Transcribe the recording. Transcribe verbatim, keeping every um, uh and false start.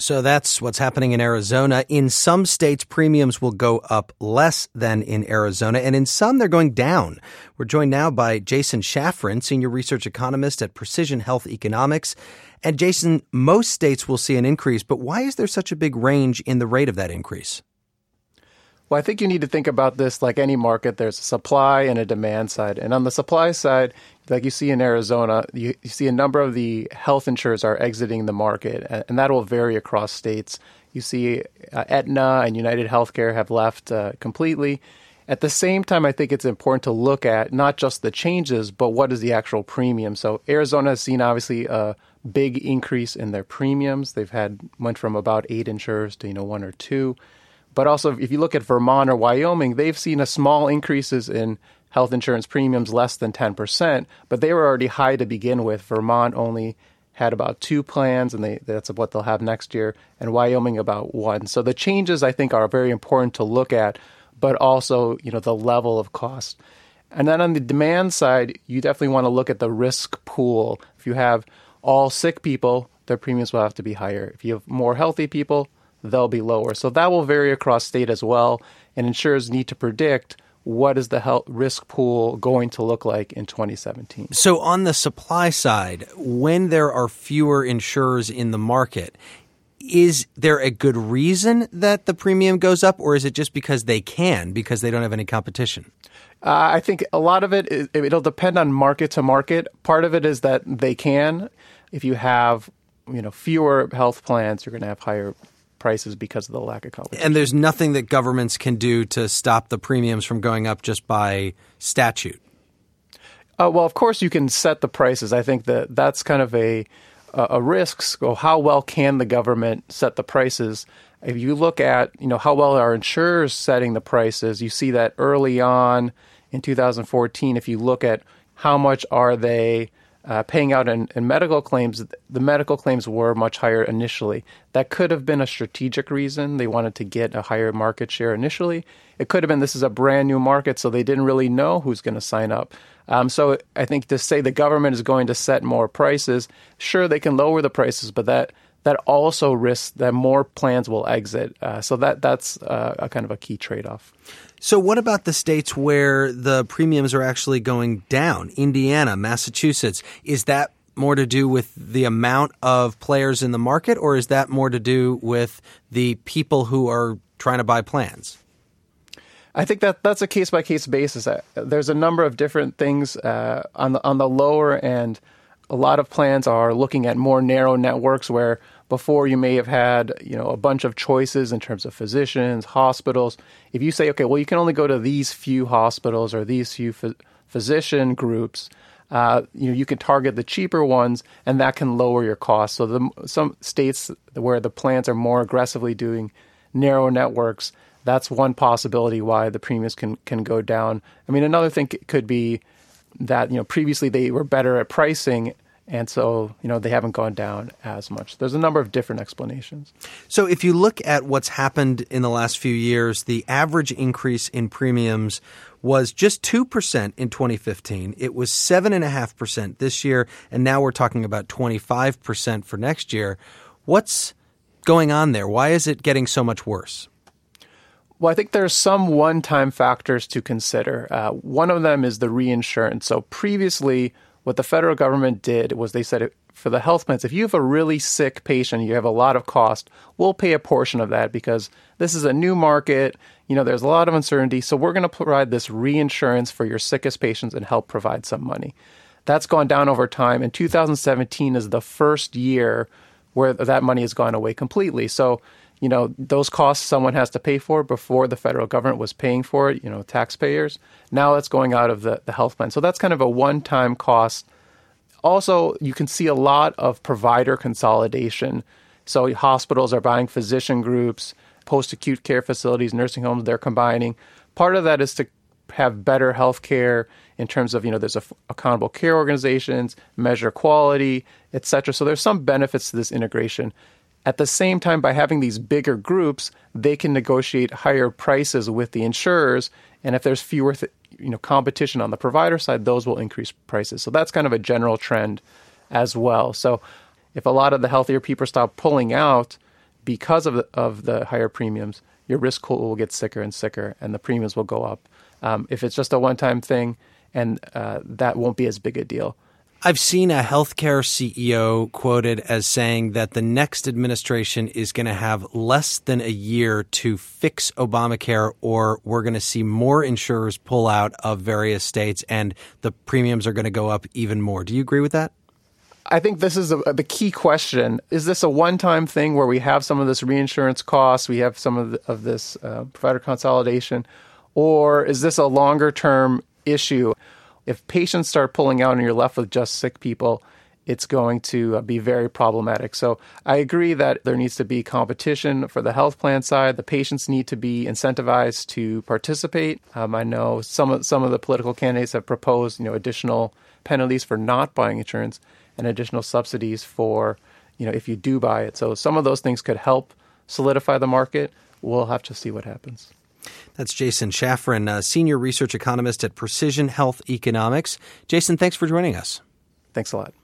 So that's what's happening in Arizona. In some states, premiums will go up less than in Arizona, and in some, they're going down. We're joined now by Jason Shafran, senior research economist at Precision Health Economics. And Jason, most states will see an increase, but why is there such a big range in the rate of that increase? Well, I think you need to think about this like any market. There's a supply and a demand side. And on the supply side, like you see in Arizona, you, you see a number of the health insurers are exiting the market, and, and that will vary across states. You see uh, Aetna and United Healthcare have left uh, completely. At the same time, I think it's important to look at not just the changes, but what is the actual premium. So Arizona has seen, obviously, a big increase in their premiums. They've had went from about eight insurers to, you know, one or two. But also, if you look at Vermont or Wyoming, they've seen a small increases in health insurance premiums, less than ten percent, but they were already high to begin with. Vermont only had about two plans, and they, that's what they'll have next year, and Wyoming about one. So the changes, I think, are very important to look at, but also, you know, the level of cost. And then on the demand side, you definitely want to look at the risk pool. If you have all sick people, their premiums will have to be higher. If you have more healthy people, they'll be lower. So that will vary across state as well. And insurers need to predict what is the health risk pool going to look like in twenty seventeen. So on the supply side, when there are fewer insurers in the market, is there a good reason that the premium goes up, or is it just because they can, because they don't have any competition? Uh, I think a lot of it, is, it'll depend on market to market. Part of it is that they can. If you have, you know, fewer health plans, you're going to have higher prices because of the lack of competition. And there's nothing that governments can do to stop the premiums from going up just by statute? Uh, well, of course, you can set the prices. I think that that's kind of a a risk. So how well can the government set the prices? If you look at, you know, how well are insurers setting the prices, you see that early on in two thousand fourteen, if you look at how much are they Uh, paying out in, in medical claims, the medical claims were much higher initially. That could have been a strategic reason. They wanted to get a higher market share initially. It could have been this is a brand new market, so they didn't really know who's going to sign up. Um, so I think to say the government is going to set more prices, sure, they can lower the prices, but that that also risks that more plans will exit. Uh, so that that's uh, a kind of a key trade-off. So what about the states where the premiums are actually going down? Indiana, Massachusetts. Is that more to do with the amount of players in the market, or is that more to do with the people who are trying to buy plans? I think that that's a case-by-case basis. There's a number of different things uh, on the on the lower end. A lot of plans are looking at more narrow networks where before you may have had, you know, a bunch of choices in terms of physicians, hospitals. If you say, okay, well, you can only go to these few hospitals or these few ph- physician groups, uh, you know, you can target the cheaper ones, and that can lower your costs. So the, some states where the plans are more aggressively doing narrow networks, that's one possibility why the premiums can can go down. I mean, another thing could be that, you know, previously they were better at pricing, and so, you know, they haven't gone down as much. There's a number of different explanations. So if you look at what's happened in the last few years, the average increase in premiums was just two percent in twenty fifteen. It was seven point five percent this year, and now we're talking about twenty-five percent for next year. What's going on there? Why is it getting so much worse? Well, I think there's some one-time factors to consider. Uh, one of them is the reinsurance. So previously, what the federal government did was they said it, for the health plans, if you have a really sick patient, you have a lot of cost, we'll pay a portion of that because this is a new market. You know, there's a lot of uncertainty. So we're going to provide this reinsurance for your sickest patients and help provide some money. That's gone down over time. And two thousand seventeen is the first year where that money has gone away completely. So, you know, those costs someone has to pay for before the federal government was paying for it, you know, taxpayers. Now that's going out of the, the health plan. So that's kind of a one-time cost. Also, you can see a lot of provider consolidation. So hospitals are buying physician groups, post-acute care facilities, nursing homes, they're combining. Part of that is to have better health care in terms of, you know, there's a, accountable care organizations, measure quality, et cetera. So there's some benefits to this integration. At the same time, by having these bigger groups, they can negotiate higher prices with the insurers. And if there's fewer, th- you know, competition on the provider side, those will increase prices. So that's kind of a general trend as well. So if a lot of the healthier people stop pulling out, because of the, of the higher premiums, your risk pool will get sicker and sicker, and the premiums will go up. Um, if it's just a one-time thing, and uh, that won't be as big a deal. I've seen a healthcare C E O quoted as saying that the next administration is going to have less than a year to fix Obamacare, or we're going to see more insurers pull out of various states and the premiums are going to go up even more. Do you agree with that? I think this is a, the key question. Is this a one-time thing where we have some of this reinsurance costs, we have some of, the, of this uh, provider consolidation, or is this a longer-term issue? If patients start pulling out and you're left with just sick people, it's going to be very problematic. So I agree that there needs to be competition for the health plan side. The patients need to be incentivized to participate. Um, I know some of some of the political candidates have proposed, you know, additional penalties for not buying insurance and additional subsidies for, you know, if you do buy it. So some of those things could help solidify the market. We'll have to see what happens. That's Jason Shafran, a senior research economist at Precision Health Economics. Jason, thanks for joining us. Thanks a lot.